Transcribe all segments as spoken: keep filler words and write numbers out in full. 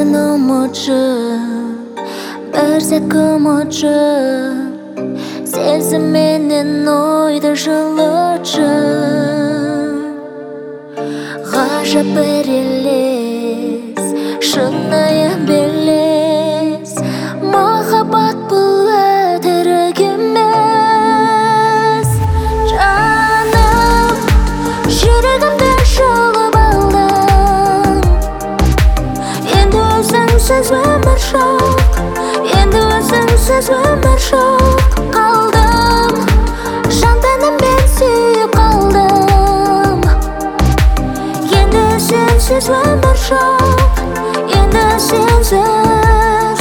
сен ұмытшы, бір сәт ұмытшы, сезім менен ойды жылытшы. Ғажап бір елес, шынайы белес, махаббат бұл өтірік емес. Жаным, жүрегімді жұлып алдың, енді өзіңсіз өмір жоқ, енді өзіңсіз өмір жоқ. Қалдым, жан тәніммен сүйіп қалдым, енді сенсіз өмір жоқ, енді сенсіз.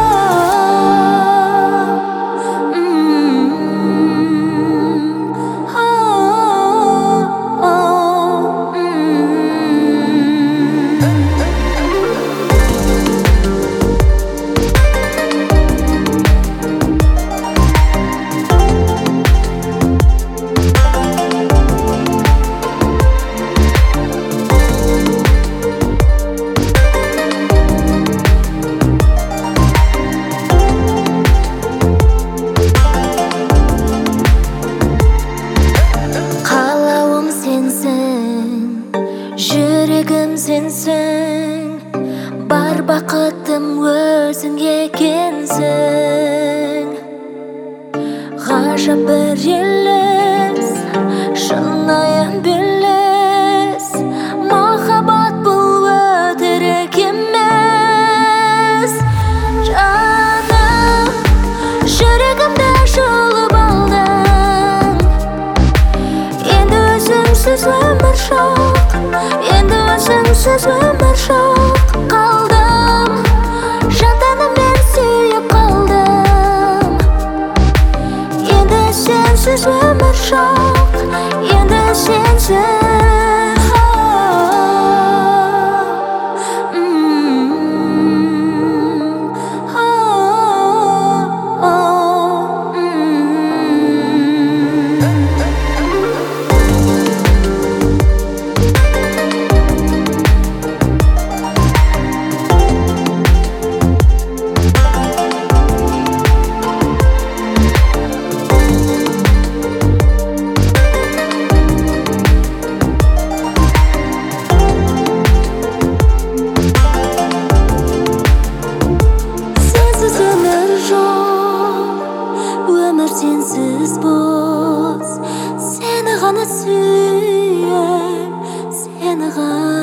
Жүрегім сенсің, бар бақытым өзің екенсің. Ғажап бір елес, шынайы белес, махаббат бұл өтірік емес. Жаным, жүрегімді жұлып алдың, енді өзіңсіз өмір жоқ, енді өзіңсіз өмір жоқ. Қалдым, жан тәніммен сүйіп қалдым, енді сенсіз өмір жоқ, енді сенсіз. Өмір сенсіз бос, сені ғана сүйем, сені ғана.